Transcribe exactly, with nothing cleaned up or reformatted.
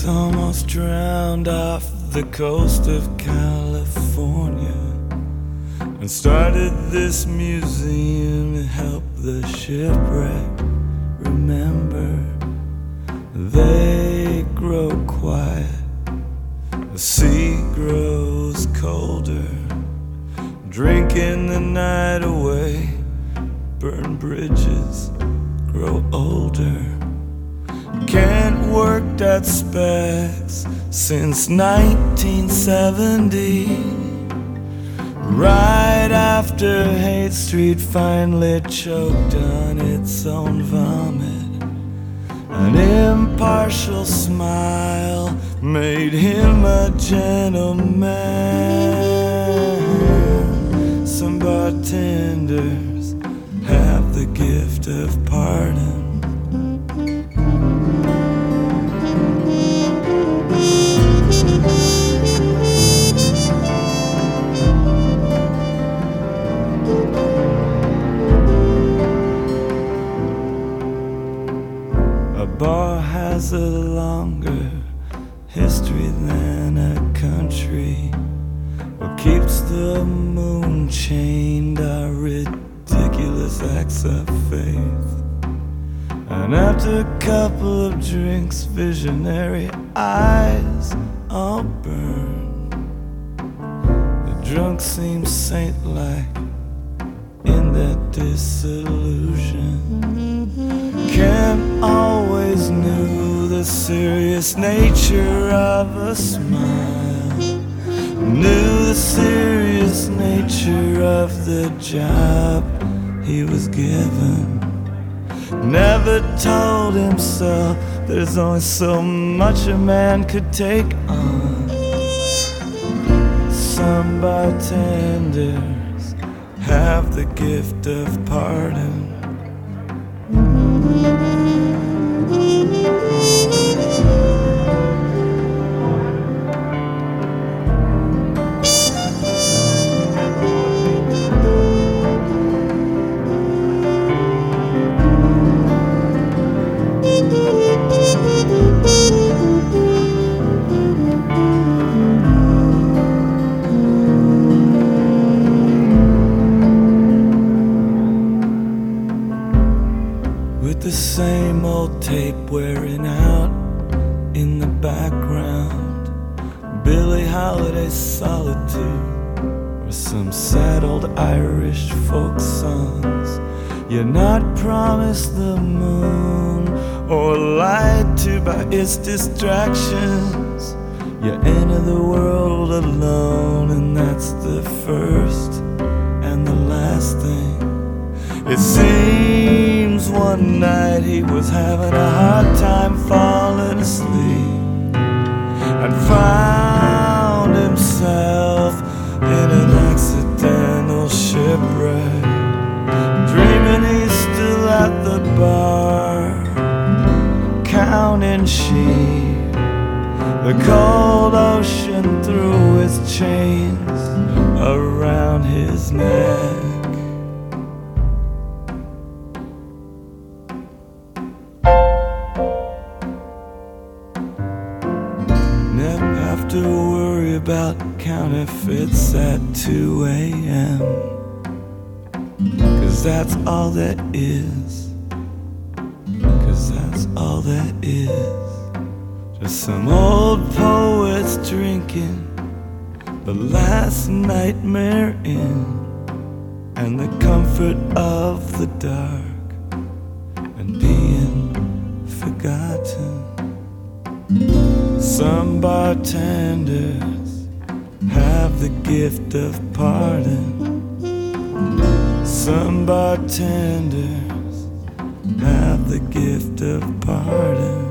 almost drowned off the coast of California and started this museum to help the shipwreck remember they grow quiet, the sea grows colder, drinking the night away, burn bridges, grow older. Can't work that specs since nineteen seventy, right after Haight Street finally choked on its own vomit. An impartial smile made him a gentleman. Some bartenders have the gift of pardon. A bar has a longer history than a country. What keeps the moon chained are ridiculous acts of faith. And after a couple of drinks, visionary eyes all burn. The drunk seems saint-like in that disillusion. Can't always knew the serious nature of a smile, knew the serious nature of the job he was given. Never told himself there's only so much a man could take on. Some bartenders have the gift of pardon. With the same old tape wearing out in the background, Billie Holiday's Solitude, or some sad old Irish folk songs. You're not promised the moon or lied to by its distractions. You enter the world alone, and that's the first and the last thing. It seems one night he was having a hard time falling asleep and found himself in an accidental shipwreck, dreaming he's still at the bar, counting sheep, the cold ocean threw its chains around his neck. Never have to worry about counterfeits at two a m, 'cause that's all there is, 'cause that's all there is. Just some old poets drinking the last nightmare in, and the comfort of the dark and being forgotten. Some bartenders have the gift of pardon. Some bartenders have the gift of pardon.